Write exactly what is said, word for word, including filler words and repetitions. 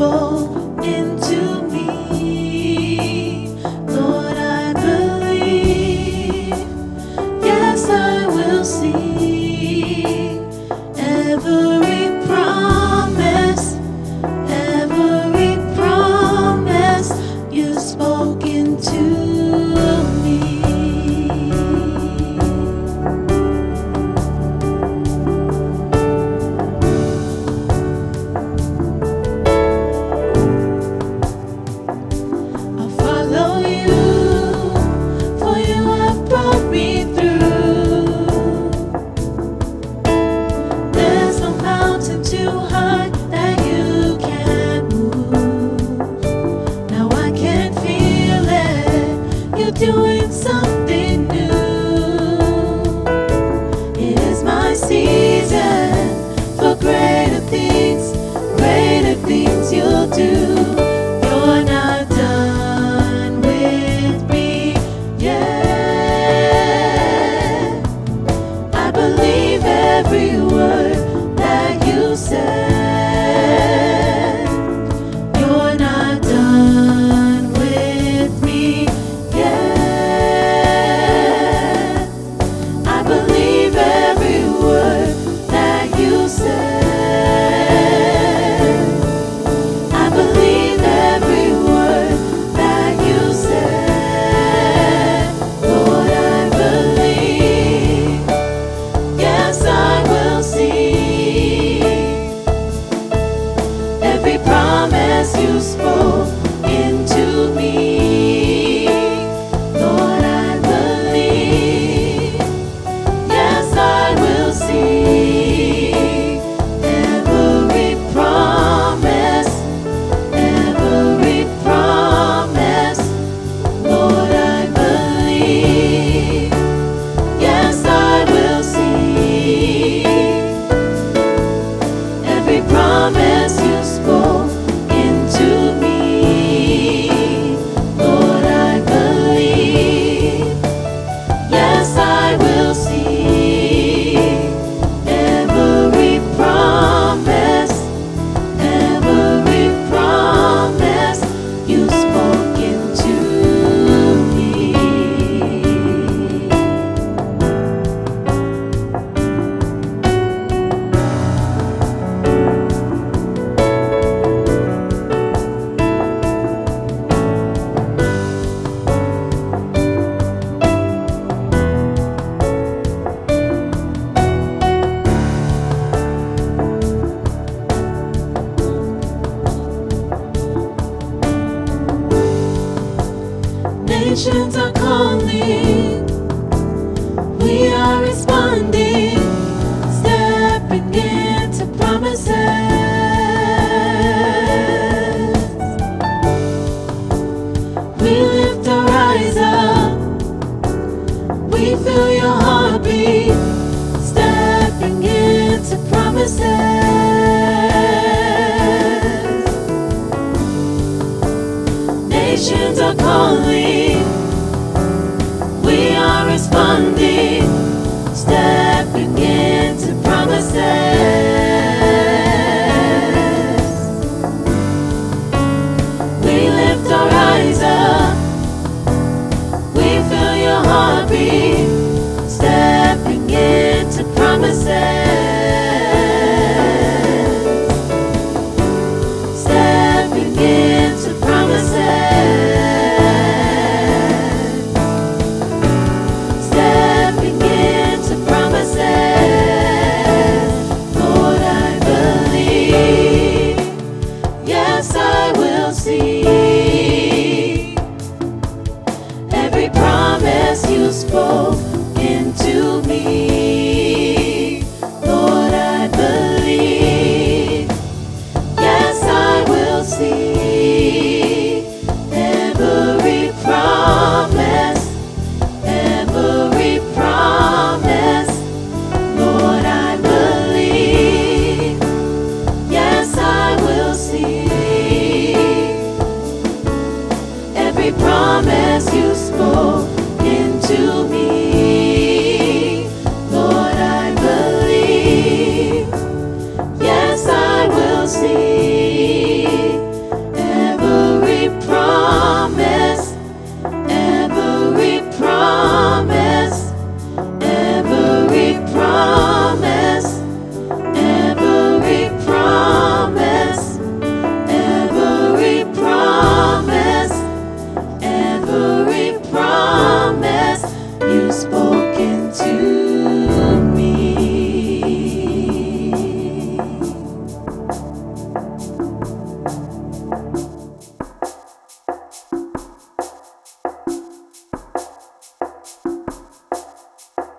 spoke into me. Lord, I believe. Yes, I will see every promise, every promise you spoke into me. I'll follow you, for you have brought me through. There's no mountain too high that you can't move. Now I can feel it, you're doing something new. It is my season for greater things, greater things you'll do. You're not done with me yet. I believe every word that you said. You're not done with me yet. I believe every word that you said. I believe every word that you said. Lord, I believe. Yes, I will see every promise you spoke into me. Lord, I believe. Yes, I will see every promise, every promise. Lord, I believe. Yes, I will see every promise you spoke into me. Lord, I believe. Yes, I will see every promise, every promise you spoke into me. Nations are calling, we are responding, stepping into promises. We lift our eyes up, we feel your heartbeat, stepping into promises. Nations are calling, we are responding.